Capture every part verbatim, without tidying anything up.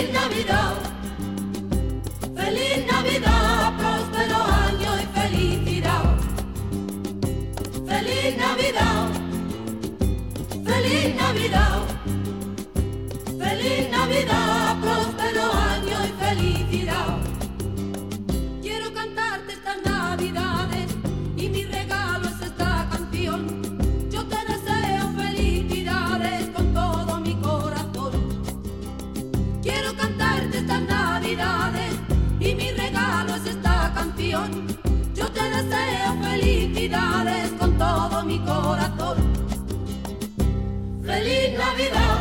Feliz Navidad, feliz Navidad, próspero año y felicidad. Feliz Navidad, feliz Navidad, feliz Navidad, próspero año y felicidad. Quiero cantarte estas navidades y mi regalo es esta canción. Yo te deseo felicidades con todo mi corazón. Quiero cantarte estas navidades y mi regalo es esta canción. Yo te deseo felicidades con todo mi corazón. Feliz Navidad,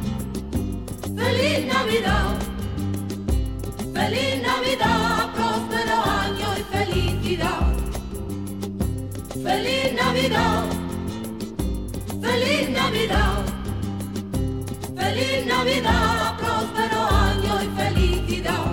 feliz Navidad, feliz Navidad, próspero año y felicidad. Feliz Navidad, feliz Navidad, feliz Navidad, próspero año y felicidad.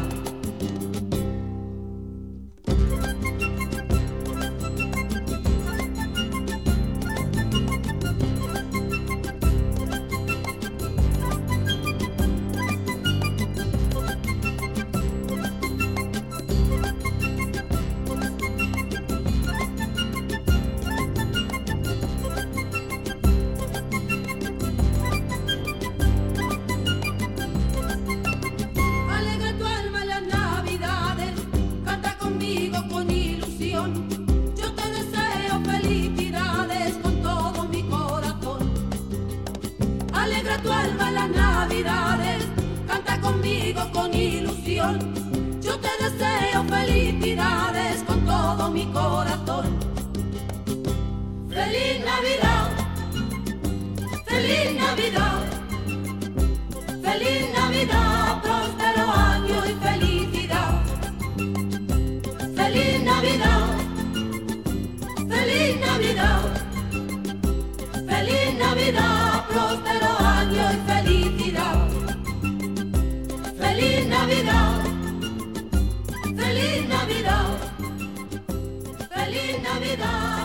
Alegra tu alma en las navidades, canta conmigo con ilusión. Yo te deseo felicidades con todo mi corazón. Alegra tu alma en las navidades, canta conmigo con ilusión. Yo te deseo felicidades con todo mi corazón. Feliz Navidad, feliz Navidad, feliz Navidad, próspero año y felicidad. Feliz Navidad, feliz Navidad, feliz Navidad, próspero año y felicidad. Feliz Navidad, feliz Navidad, feliz Navidad.